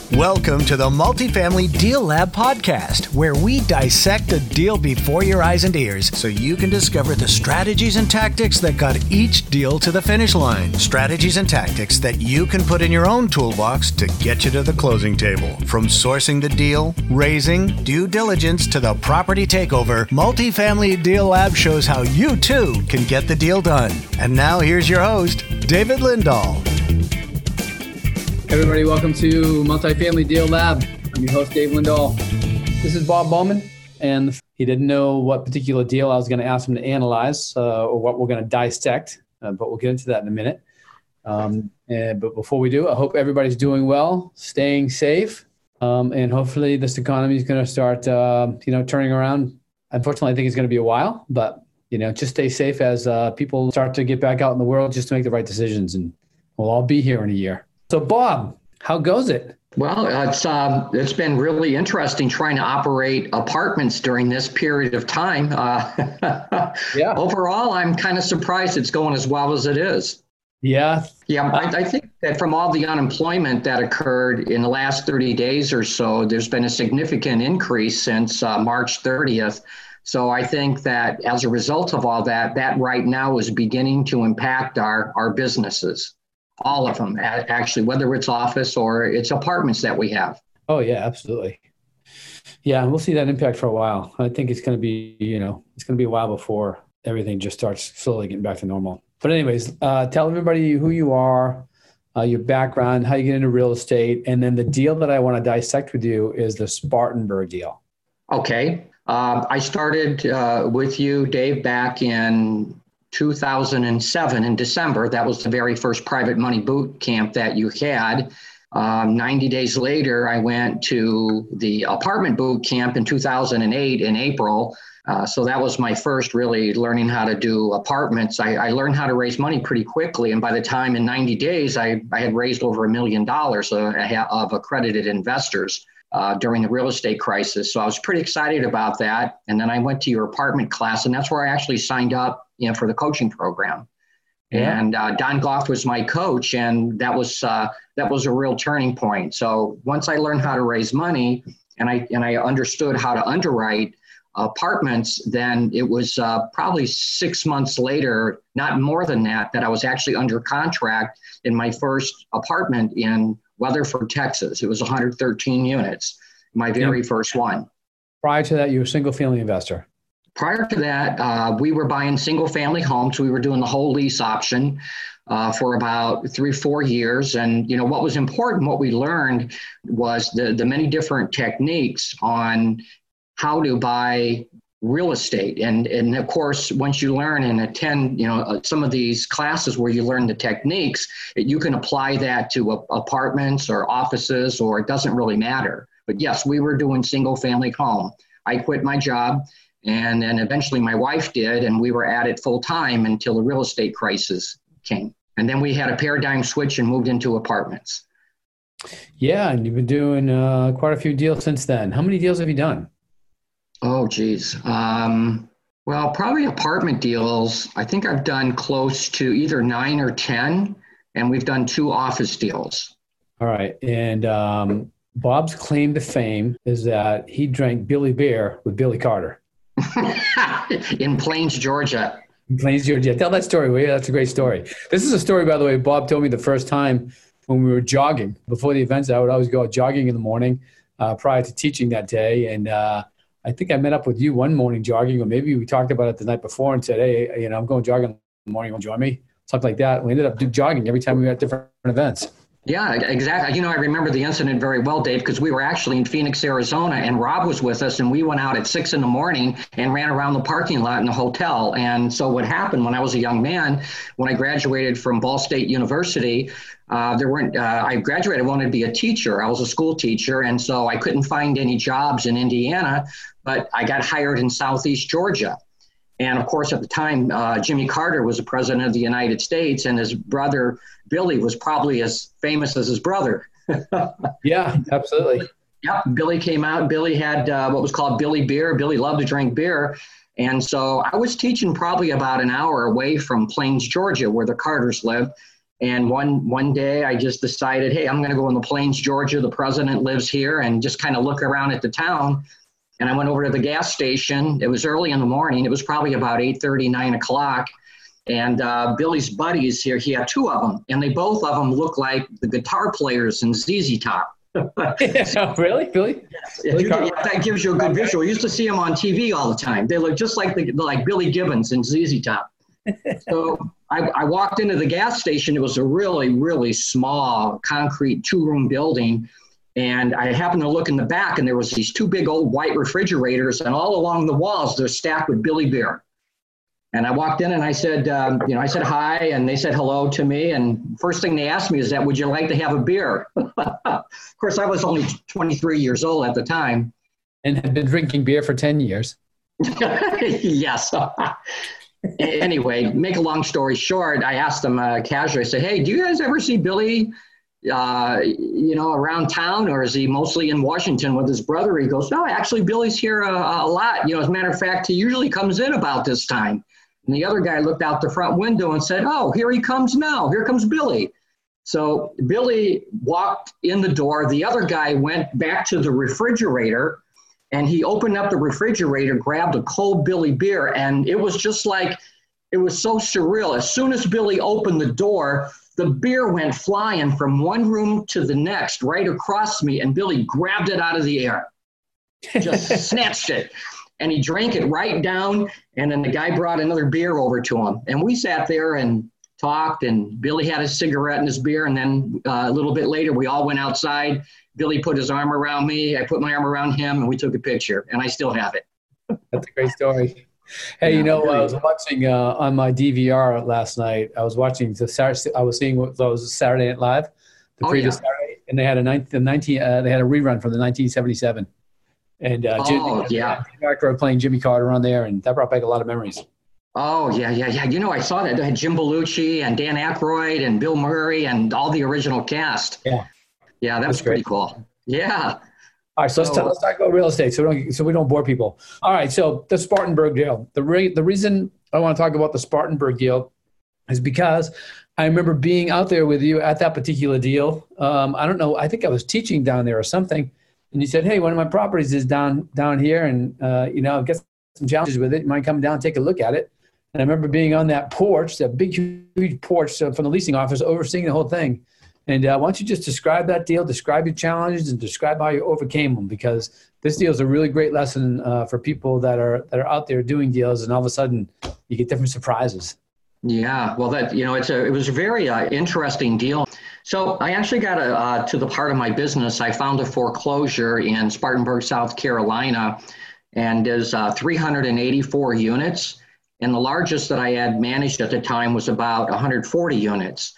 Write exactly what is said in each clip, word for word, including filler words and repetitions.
Welcome to the Multifamily Deal Lab podcast, where we dissect a deal before your eyes and ears so you can discover the strategies and tactics that got each deal to the finish line. Strategies and tactics that you can put in your own toolbox to get you to the closing table. From sourcing the deal, raising, due diligence to the property takeover, Multifamily Deal Lab shows how you too can get the deal done. And now here's your host, David Lindahl. Everybody, welcome to Multifamily Deal Lab. I'm your host, Dave Lindahl. This is Bob Bowman, and he didn't know what particular deal I was going to ask him to analyze uh, or what we're going to dissect, uh, but we'll get into that in a minute. Um, and, but before we do, I hope everybody's doing well, staying safe, um, and hopefully this economy is going to start, uh, you know, turning around. Unfortunately, I think it's going to be a while, but you know, just stay safe as uh, people start to get back out in the world, just to make the right decisions, and we'll all be here in a year. So, Bob, how goes it? Well, it's um, it's been really interesting trying to operate apartments during this period of time. Uh, yeah. Overall, I'm kind of surprised it's going as well as it is. Yeah. Yeah, I, I think that from all the unemployment that occurred in the last thirty days or so, there's been a significant increase since uh, March thirtieth. So I think that as a result of all that, that right now is beginning to impact our, our businesses. All of them, actually, whether it's office or it's apartments that we have. Oh, yeah, absolutely. Yeah, we'll see that impact for a while. I think it's going to be, you know, it's going to be a while before everything just starts slowly getting back to normal. But anyways, uh, tell everybody who you are, uh, your background, how you get into real estate. And then the deal that I want to dissect with you is the Spartanburg deal. Okay. Um, I started uh, with you, Dave, back in two thousand seven in December. That was the very first private money boot camp that you had. Um, ninety days later, I went to the apartment boot camp in two thousand eight in April. Uh, so that was my first really learning how to do apartments. I, I learned how to raise money pretty quickly. And by the time in ninety days, I, I had raised over a million dollars of, of accredited investors uh, during the real estate crisis. So I was pretty excited about that. And then I went to your apartment class, and that's where I actually signed up, you know, for the coaching program. Yeah. And uh, Don Goff was my coach, and that was uh, that was a real turning point. So once I learned how to raise money, and I and I understood how to underwrite apartments, then it was uh, probably six months later, not more than that, that I was actually under contract in my first apartment in Weatherford, Texas. It was one hundred thirteen units, my very yeah. first one. Prior to that, you were a single family investor. Prior to that, uh, we were buying single family homes. We were doing the whole lease option uh, for about three, four years. And, you know, what was important, what we learned was the, the many different techniques on how to buy real estate. And, and of course, once you learn and attend, you know, some of these classes where you learn the techniques, you can apply that to a, apartments or offices, or it doesn't really matter. But yes, we were doing single family home. I quit my job. And then eventually my wife did, and we were at it full time until the real estate crisis came. And then we had a paradigm switch and moved into apartments. Yeah, and you've been doing uh, quite a few deals since then. How many deals have you done? Oh, geez. Um, well, probably apartment deals. I think I've done close to either nine or ten, and we've done two office deals. All right. And um, Bob's claim to fame is that he drank Billy Beer with Billy Carter. In Plains, Georgia. In Plains, Georgia. Tell that story, will you? That's a great story. This is a story, by the way, Bob told me the first time when we were jogging. Before the events, I would always go out jogging in the morning uh, prior to teaching that day. And uh, I think I met up with you one morning jogging, or maybe we talked about it the night before and said, hey, you know, I'm going jogging in the morning. You want to join me? Something like that. We ended up jogging every time we were at different events. Yeah, exactly. You know, I remember the incident very well, Dave, because we were actually in Phoenix, Arizona, and Rob was with us, and we went out at six in the morning and ran around the parking lot in the hotel. And so what happened when I was a young man, when I graduated from Ball State University, uh, there weren't, uh, I graduated, I wanted to be a teacher. I was a school teacher, and so I couldn't find any jobs in Indiana, but I got hired in Southeast Georgia. And of course, at the time, uh, Jimmy Carter was the president of the United States, and his brother, Billy, was probably as famous as his brother. Yeah, absolutely. Yep. Billy came out. Billy had uh, what was called Billy Beer. Billy loved to drink beer. And so I was teaching probably about an hour away from Plains, Georgia, where the Carters lived. And one one day I just decided, hey, I'm going to go in the Plains, Georgia. The president lives here, and just kind of look around at the town. And I went over to the gas station. It was early in the morning. It was probably about eight thirty, nine o'clock. And uh, Billy's buddies here, he had two of them, and they both of them look like the guitar players in Z Z Top. Yeah, really? Billy? Yes. If you, if that gives you a good visual. You used to see them on T V all the time. They look just like the, like Billy Gibbons in Z Z Top. So I, I walked into the gas station. It was a really, really small concrete two-room building. And I happened to look in the back, and there was these two big old white refrigerators, and all along the walls, they're stacked with Billy beer. And I walked in and I said, um, you know, I said hi, and they said hello to me. And first thing they asked me is that, would you like to have a beer? Of course, I was only twenty-three years old at the time. And had been drinking beer for ten years. Yes. Anyway, make a long story short, I asked them uh, casually, I said, hey, do you guys ever see Billy, uh, you know, around town, or is he mostly in Washington with his brother? He goes, no, actually, Billy's here a, a lot. You know, as a matter of fact, he usually comes in about this time. And the other guy looked out the front window and said, oh, here he comes now. Here comes Billy. So Billy walked in the door. The other guy went back to the refrigerator, and he opened up the refrigerator, grabbed a cold Billy beer, and it was just like, it was so surreal. As soon as Billy opened the door, the beer went flying from one room to the next, right across me, and Billy grabbed it out of the air, just snatched it. And he drank it right down, and then the guy brought another beer over to him. And we sat there and talked, and Billy had a cigarette and his beer, and then uh, a little bit later, we all went outside. Billy put his arm around me, I put my arm around him, and we took a picture, and I still have it. That's a great story. Hey, yeah, you know, I was watching uh, on my D V R last night, I was watching the Saturday, I was seeing what was Saturday Night Live, the oh, previous yeah. Saturday, and they had a nineteen, nineteen uh, they had a rerun from the nineteen seventy-seven. And uh, oh, Jim, yeah. Jim playing Jimmy Carter on there, and that brought back a lot of memories. Oh, yeah, yeah, yeah. You know, I saw that. They had Jim Belushi and Dan Aykroyd and Bill Murray and all the original cast. Yeah. Yeah, that That's was pretty great. cool. Yeah. All right, so, so let's, talk, let's talk about real estate so we don't so we don't bore people. All right, so the Spartanburg deal. The re, the reason I want to talk about the Spartanburg deal is because I remember being out there with you at that particular deal. Um, I don't know. I think I was teaching down there or something. And you said, hey, one of my properties is down down here, and, uh, you know, I've got some challenges with it. You might come down and take a look at it. And I remember being on that porch, that big, huge porch uh, from the leasing office, overseeing the whole thing. And uh, why don't you just describe that deal, describe your challenges, and describe how you overcame them, because this deal is a really great lesson uh, for people that are that are out there doing deals, and all of a sudden you get different surprises. Yeah, well, that you know, it's a it was a very uh, interesting deal. So I actually got a, uh, to the part of my business. I found a foreclosure in Spartanburg, South Carolina, and there's uh, three hundred eighty-four units, and the largest that I had managed at the time was about one hundred forty units.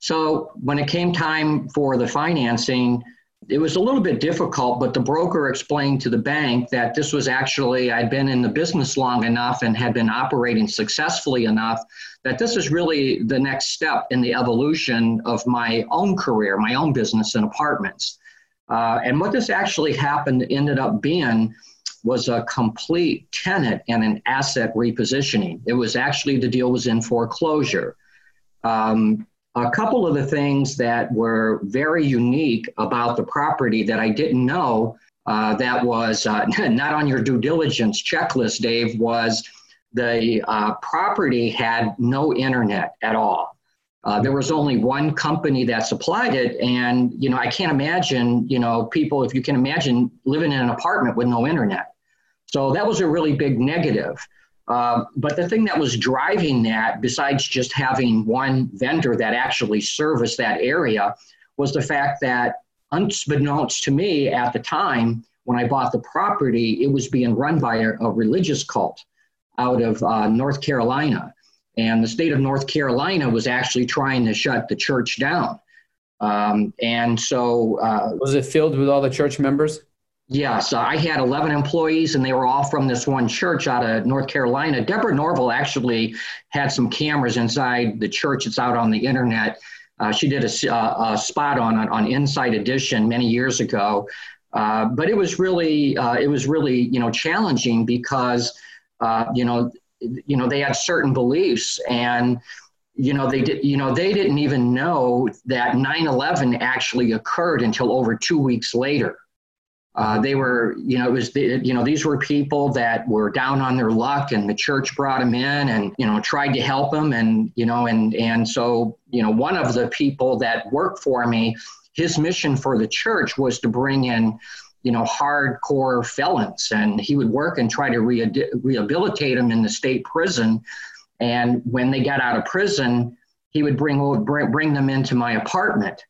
So when it came time for the financing, it was a little bit difficult, but the broker explained to the bank that this was actually, I'd been in the business long enough and had been operating successfully enough that this is really the next step in the evolution of my own career, my own business in apartments. Uh, and what this actually happened ended up being was a complete tenant and an asset repositioning. It was actually, the deal was in foreclosure. Um, A couple of the things that were very unique about the property that I didn't know uh, that was uh, not on your due diligence checklist, Dave, was the uh, property had no internet at all. Uh, there was only one company that supplied it. And, you know, I can't imagine, you know, people, if you can imagine living in an apartment with no internet. So that was a really big negative. Uh, but the thing that was driving that, besides just having one vendor that actually serviced that area, was the fact that, unbeknownst to me at the time, when I bought the property, it was being run by a, a religious cult out of uh, North Carolina. And the state of North Carolina was actually trying to shut the church down. Um, and so... Uh, was it filled with all the church members? Yes, I had eleven employees, and they were all from this one church out of North Carolina. Deborah Norville actually had some cameras inside the church. It's out on the internet. Uh, she did a, a spot on on Inside Edition many years ago. Uh, but it was really uh, it was really you know challenging because uh, you know you know they had certain beliefs, and you know, they did, you know, they didn't even know that nine eleven actually occurred until over two weeks later. Uh, they were, you know, it was, the, you know, these were people that were down on their luck, and the church brought them in and, you know, tried to help them. And, you know, and, and so, you know, one of the people that worked for me, his mission for the church was to bring in, you know, hardcore felons, and he would work and try to re- rehabilitate them in the state prison. And when they got out of prison, he would bring, bring, bring them into my apartment.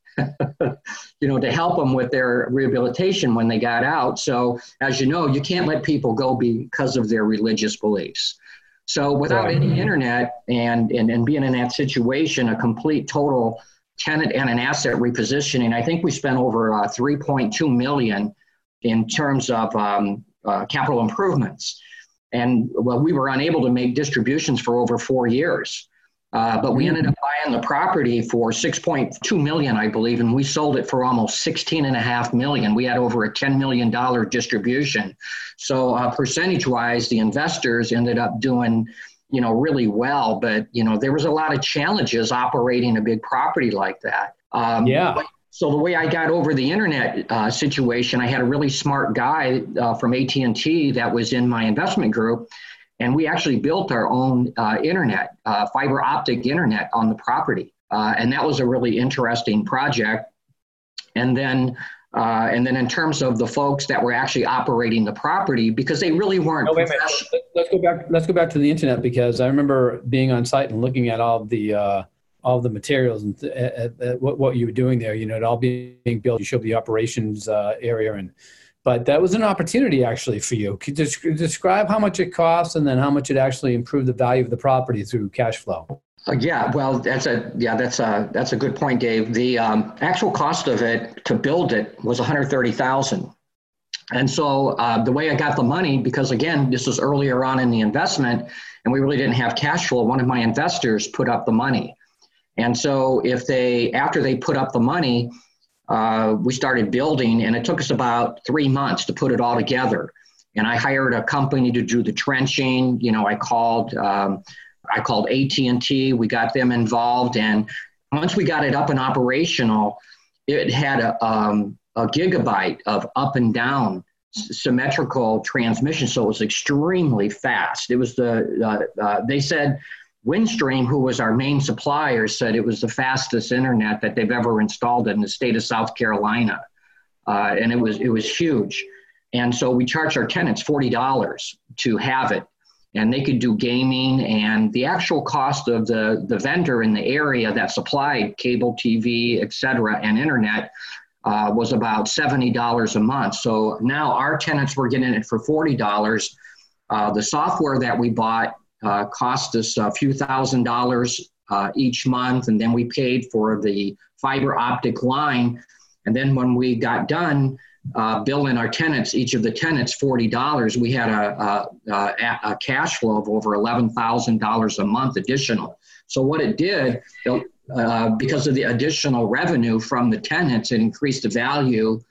you know, to help them with their rehabilitation when they got out. So as you know, you can't let people go because of their religious beliefs. So without right. any internet and, and, and being in that situation, a complete total tenant and an asset repositioning, I think we spent over uh, three point two million in terms of um, uh, capital improvements. And well, we were unable to make distributions for over four years. Uh, but we ended up buying the property for six point two million, I believe, and we sold it for almost sixteen and a half million. We had over a ten million dollars distribution. So uh, percentage wise, the investors ended up doing, you know, really well. But, you know, there was a lot of challenges operating a big property like that. Um, yeah. But, so the way I got over the internet uh, situation, I had a really smart guy uh, from A T and T that was in my investment group. And we actually built our own uh, internet, uh, fiber optic internet on the property. Uh, and that was a really interesting project. And then uh, and then in terms of the folks that were actually operating the property, because they really weren't. No, wait a minute. Let's go back. Let's go back to the internet, because I remember being on site and looking at all of the uh, all of the materials and th- at, at what, what you were doing there. You know, it all being built. You showed the operations uh, area and. But that was an opportunity actually for you. Could you describe how much it costs and then how much it actually improved the value of the property through cash flow? Uh, yeah, well, that's a yeah, that's a that's a good point, Dave. The um, actual cost of it to build it was one hundred thirty thousand dollars, and so uh, the way I got the money, because again, this was earlier on in the investment, and we really didn't have cash flow. One of my investors put up the money, and so if they after they put up the money. Uh, we started building, and it took us about three months to put it all together. And I hired a company to do the trenching. You know, I called, um, I called A T and T. We got them involved, and once we got it up and operational, it had a, um, a gigabyte of up and down symmetrical transmission. So it was extremely fast. It was the uh, uh, they said. Windstream, who was our main supplier, said it was the fastest internet that they've ever installed in the state of South Carolina. Uh, and it was it was huge. And so we charged our tenants forty dollars to have it. And they could do gaming, and the actual cost of the, the vendor in the area that supplied cable T V, et cetera, and internet uh, was about seventy dollars a month. So now our tenants were getting it for forty dollars. Uh, the software that we bought Uh, cost us a few thousand dollars uh, each month, and then we paid for the fiber optic line. And then when we got done uh, billing our tenants, each of the tenants forty dollars, we had a, a, a, a cash flow of over eleven thousand dollars a month additional. So what it did, uh, because of the additional revenue from the tenants, it increased the value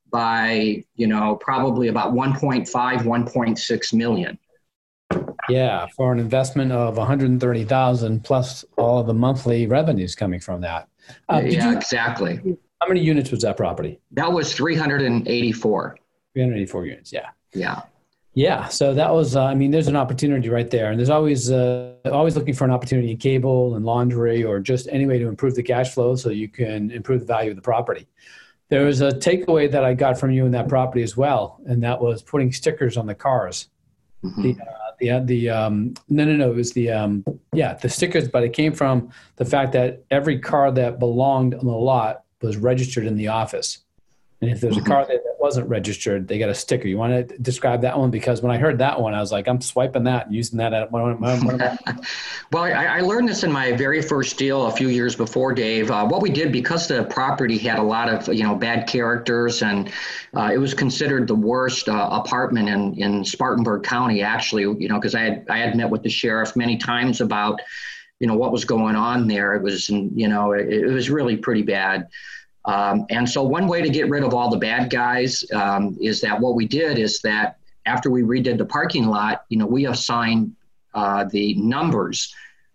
by, you know, probably about one point five, one point six million. Yeah, for an investment of one hundred thirty thousand dollars plus all of the monthly revenues coming from that. Uh, yeah, you, exactly. How many units was that property? That was three hundred eighty-four. three hundred eighty-four units, yeah. Yeah. Yeah, so that was, uh, I mean, there's an opportunity right there. And there's always uh, always looking for an opportunity in cable and laundry or just any way to improve the cash flow so you can improve the value of the property. There was a takeaway that I got from you in that property as well, and that was putting stickers on the cars. Mm-hmm. The, uh, the, uh, the, um, no, no, no, it was the, um, yeah, the stickers, but it came from the fact that every car that belonged on the lot was registered in the office. And if there's mm-hmm. a car there that wasn't registered, they got a sticker. You want to describe that one? Because when I heard that one, I was like, I'm swiping that and using that at one of my, one of my Well, I, I learned this in my very first deal a few years before, Dave. Uh, what we did, because the property had a lot of, you know, bad characters, and uh, it was considered the worst uh, apartment in, in Spartanburg County, actually, you know, because I had, I had met with the sheriff many times about, you know, what was going on there. It was, you know, it, it was really pretty bad. Um, and so one way to get rid of all the bad guys um, is that what we did is that after we redid the parking lot, you know, we assigned uh, the numbers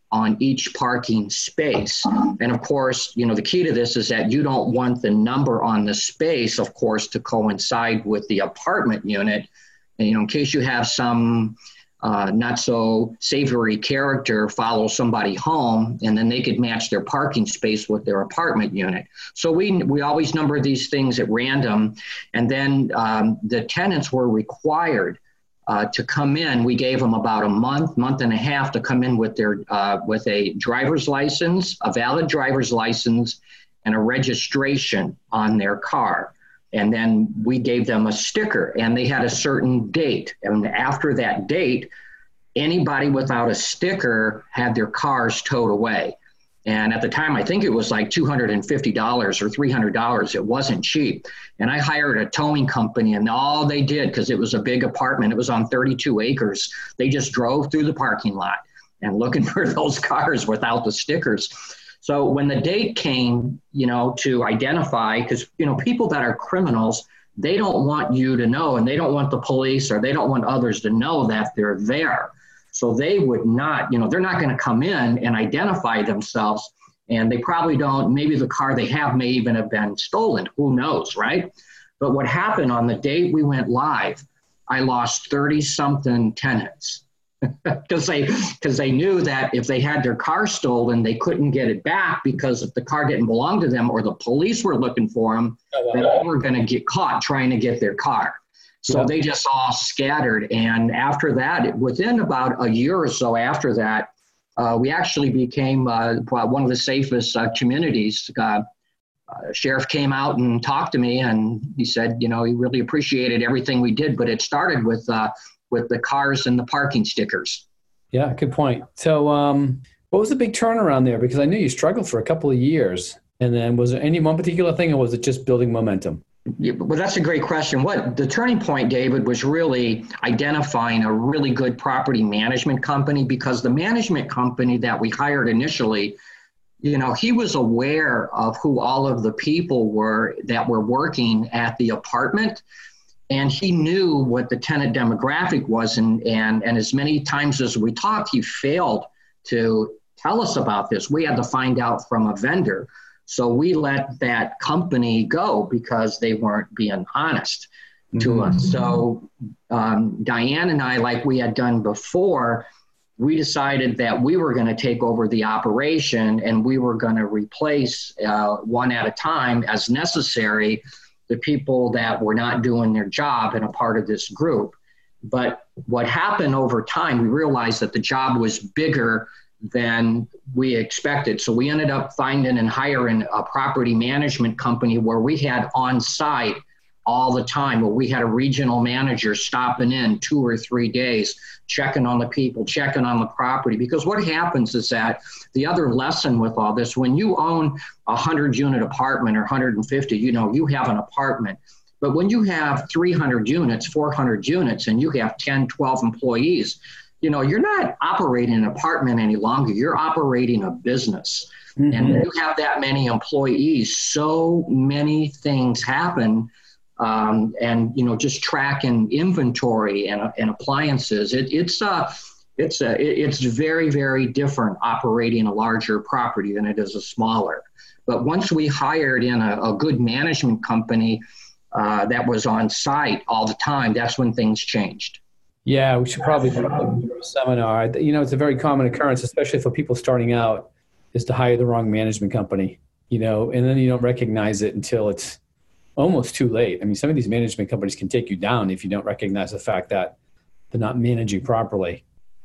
on each parking space. And of course, you know, the key to this is that you don't want the number on the space, of course, to coincide with the apartment unit. And, you know, in case you have some uh, not so savory character follow somebody home, and then they could match their parking space with their apartment unit. So we we always number these things at random. And then um, the tenants were required Uh, to come in. We gave them about a month, month and a half to come in with their uh, with a driver's license, a valid driver's license, and a registration on their car. And then we gave them a sticker, and they had a certain date. And after that date, anybody without a sticker had their cars towed away. And at the time, I think it was like two hundred fifty dollars or three hundred dollars. It wasn't cheap. And I hired a towing company, and all they did, because it was a big apartment, it was on thirty-two acres, they just drove through the parking lot and looking for those cars without the stickers. So when the date came, you know, to identify, because, you know, people that are criminals, they don't want you to know, and they don't want the police, or they don't want others to know that they're there. So they would not, you know, they're not going to come in and identify themselves, and they probably don't. Maybe the car they have may even have been stolen. Who knows, right? But what happened on the date we went live, I lost thirty something tenants because they because they knew that if they had their car stolen, they couldn't get it back, because if the car didn't belong to them or the police were looking for them, oh, wow. they were going to get caught trying to get their car. So they just all scattered. And after that, within about a year or so after that, uh, we actually became uh, one of the safest uh, communities. Uh, uh, sheriff came out and talked to me, and he said, you know, he really appreciated everything we did, but it started with uh, with the cars and the parking stickers. Yeah, good point. So um, what was the big turnaround there? Because I knew you struggled for a couple of years. And then was there any one particular thing, or was it just building momentum? Yeah, well, that's a great question. What the turning point, David, was really identifying a really good property management company, because the management company that we hired initially, you know, he was aware of who all of the people were that were working at the apartment, and he knew what the tenant demographic was. And, and, and as many times as we talked, he failed to tell us about this. We had to find out from a vendor. So we let that company go because they weren't being honest to mm-hmm. us. So um, Diane and I, like we had done before, we decided that we were going to take over the operation, and we were going to replace uh, one at a time as necessary the people that were not doing their job and a part of this group. But what happened over time, we realized that the job was bigger than we expected. So we ended up finding and hiring a property management company where we had on site all the time, where we had a regional manager stopping in two or three days, checking on the people, checking on the property. Because what happens is that the other lesson with all this, when you own a hundred unit apartment or one hundred fifty, you know, you have an apartment. But when you have three hundred units, four hundred units, and you have ten, twelve employees, you know, you're not operating an apartment any longer. You're operating a business. Mm-hmm. And when you have that many employees, so many things happen. Um, and, you know, just tracking inventory and, and appliances, it, it's uh, it's a, it, it's very, very different operating a larger property than it is a smaller. But once we hired in a, a good management company uh, that was on site all the time, that's when things changed. Yeah, we should probably do a seminar. You know, it's a very common occurrence, especially for people starting out, is to hire the wrong management company, you know, and then you don't recognize it until it's almost too late. I mean, some of these management companies can take you down if you don't recognize the fact that they're not managing properly.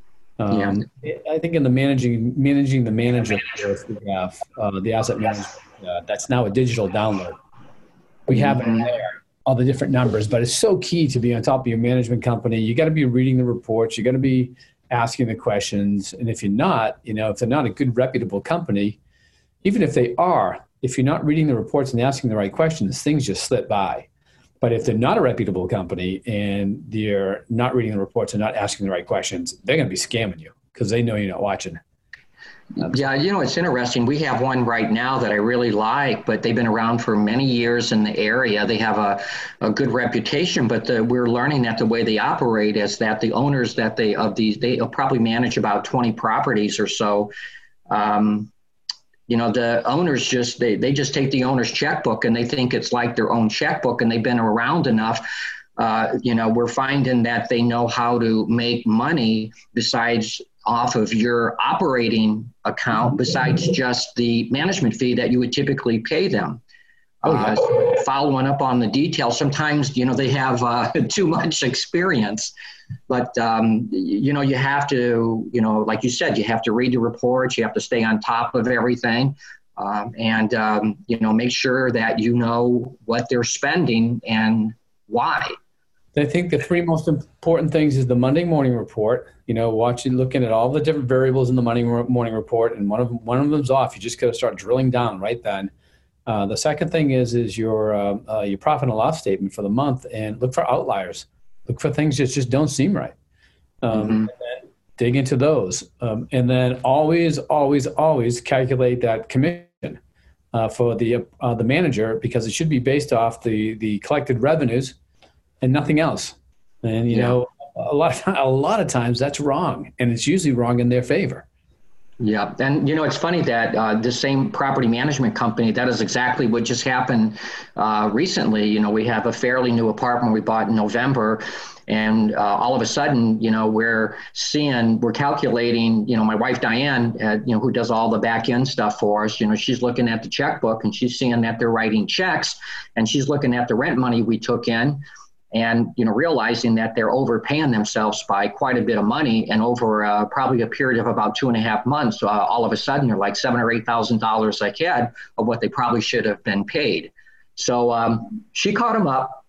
Um, yeah. I think in the managing managing the manager course we have, uh, the asset management, uh, that's now a digital download. We have it in there, all the different numbers, but it's so key to be on top of your management company. You got to be reading the reports. You got to be asking the questions. And if you're not, you know, if they're not a good, reputable company, even if they are, if you're not reading the reports and asking the right questions, things just slip by. But if they're not a reputable company and they're not reading the reports and not asking the right questions, they're going to be scamming you because they know you're not watching. Yeah, you know, it's interesting. We have one right now that I really like, but they've been around for many years in the area. They have a, a good reputation, but the, we're learning that the way they operate is that the owners that they of these, they probably manage about twenty properties or so. Um, you know, the owners just, they, they just take the owner's checkbook and they think it's like their own checkbook, and they've been around enough. Uh, you know, we're finding that they know how to make money besides off of your operating account, besides just the management fee that you would typically pay them. Oh, yeah. Uh, following up on the details, sometimes, you know, they have uh, too much experience, but, um, you know, you have to, you know, like you said, you have to read the reports, you have to stay on top of everything, um, and, um, you know, make sure that you know what they're spending and why. I think the three most important things is the Monday morning report, you know, watching, looking at all the different variables in the Monday morning report, and one of them, one of them's off. You just got to start drilling down right then. Uh, the second thing is, is your, uh, uh, your profit and loss statement for the month, and look for outliers. Look for things that just don't seem right. Um, mm-hmm. and then dig into those. Um, and then always, always, always calculate that commission uh, for the, uh, the manager, because it should be based off the, the collected revenues and nothing else. And, you yeah. know, a lot, of, a lot of times that's wrong, and it's usually wrong in their favor. Yeah. And, you know, it's funny that uh, the same property management company, that is exactly what just happened uh, recently. You know, we have a fairly new apartment we bought in November, and uh, all of a sudden, you know, we're seeing, we're calculating, you know, my wife, Diane, uh, you know, who does all the back end stuff for us, you know, she's looking at the checkbook and she's seeing that they're writing checks, and she's looking at the rent money we took in, and, you know, realizing that they're overpaying themselves by quite a bit of money. And over uh, probably a period of about two and a half months, uh, all of a sudden they're like seven or eight thousand dollars ahead of what they probably should have been paid. So um, she caught them up.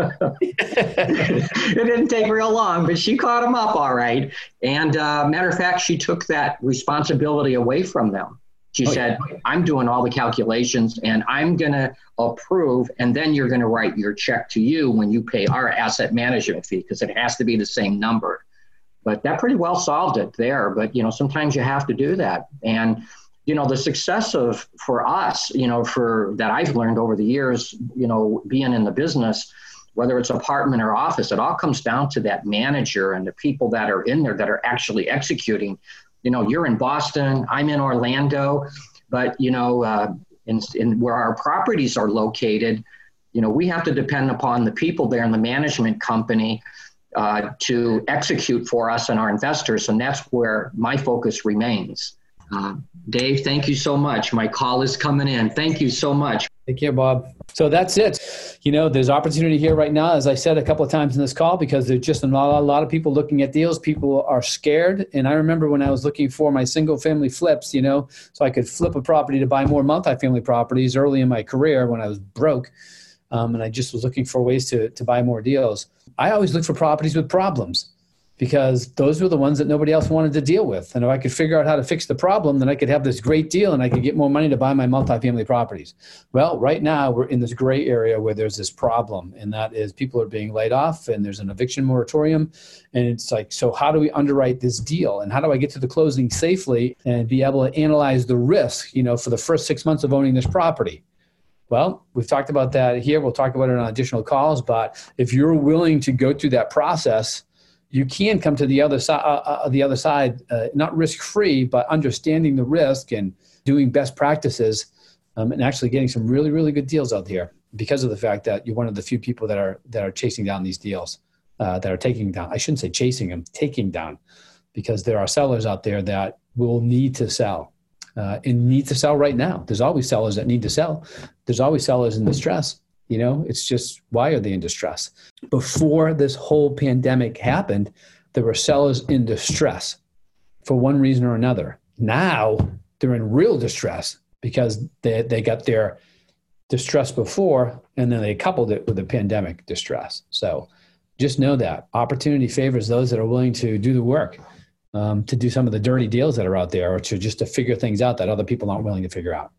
It didn't take real long, but she caught them up all right. And uh, matter of fact, she took that responsibility away from them. She oh, said, yeah. I'm doing all the calculations and I'm going to approve, and then you're going to write your check to you when you pay our asset management fee, because it has to be the same number. But that pretty well solved it there. But, you know, sometimes you have to do that. And, you know, the success of, for us, you know, for that I've learned over the years, you know, being in the business, whether it's apartment or office, it all comes down to that manager and the people that are in there that are actually executing. You know, you're in Boston, I'm in Orlando, but, you know, uh, in, in where our properties are located, you know, we have to depend upon the people there in the management company uh, to execute for us and our investors. And that's where my focus remains. Uh, Dave, thank you so much. My call is coming in. Thank you so much. Take care, Bob. So that's it. You know, there's opportunity here right now, as I said a couple of times in this call, because there's just a lot, a lot of people looking at deals. People are scared. And I remember when I was looking for my single family flips, you know, so I could flip a property to buy more multifamily properties early in my career when I was broke. Um, and I just was looking for ways to, to buy more deals. I always look for properties with problems, because those were the ones that nobody else wanted to deal with. And if I could figure out how to fix the problem, then I could have this great deal and I could get more money to buy my multifamily properties. Well, right now we're in this gray area where there's this problem, and that is people are being laid off and there's an eviction moratorium. And it's like, so how do we underwrite this deal? And how do I get to the closing safely and be able to analyze the risk, you know, for the first six months of owning this property? Well, we've talked about that here. We'll talk about it on additional calls, but if you're willing to go through that process, you can come to the other side, uh, uh, the other side, uh, not risk-free, but understanding the risk and doing best practices, um, and actually getting some really, really good deals out here, because of the fact that you're one of the few people that are that are chasing down these deals, uh, that are taking down. I shouldn't say chasing them, taking down, because there are sellers out there that will need to sell, uh, and need to sell right now. There's always sellers that need to sell. There's always sellers in distress. You know, it's just, why are they in distress? Before this whole pandemic happened, there were sellers in distress for one reason or another. Now they're in real distress because they, they got their distress before, and then they coupled it with the pandemic distress. So just know that opportunity favors those that are willing to do the work, um, to do some of the dirty deals that are out there, or to just to figure things out that other people aren't willing to figure out.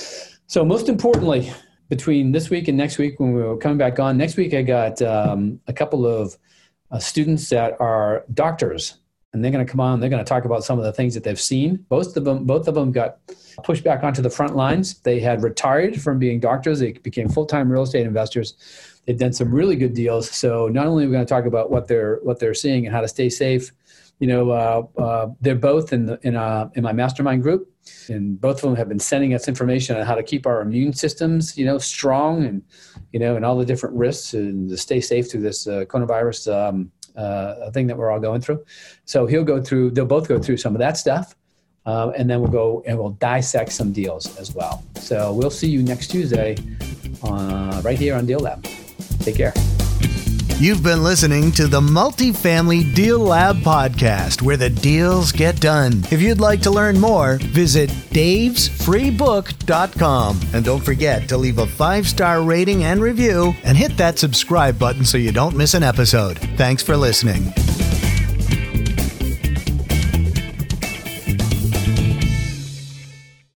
So most importantly, between this week and next week, when we were coming back on, next week I got um, a couple of uh, students that are doctors and they're going to come on. They're going to talk about some of the things that they've seen. Both of them, both of them got pushed back onto the front lines. They had retired from being doctors. They became full-time real estate investors. They've done some really good deals. So not only are we going to talk about what they're what they're seeing and how to stay safe, you know, uh, uh, they're both in the, in uh, in my mastermind group, and both of them have been sending us information on how to keep our immune systems, you know, strong, and you know, and all the different risks, and to stay safe through this uh, coronavirus um, uh, thing that we're all going through. So he'll go through. They'll both go through some of that stuff, uh, and then we'll go and we'll dissect some deals as well. So we'll see you next Tuesday, uh, right here on Deal Lab. Take care. You've been listening to the Multifamily Deal Lab podcast, where the deals get done. If you'd like to learn more, visit daves free book dot com. And don't forget to leave a five-star rating and review, and hit that subscribe button so you don't miss an episode. Thanks for listening.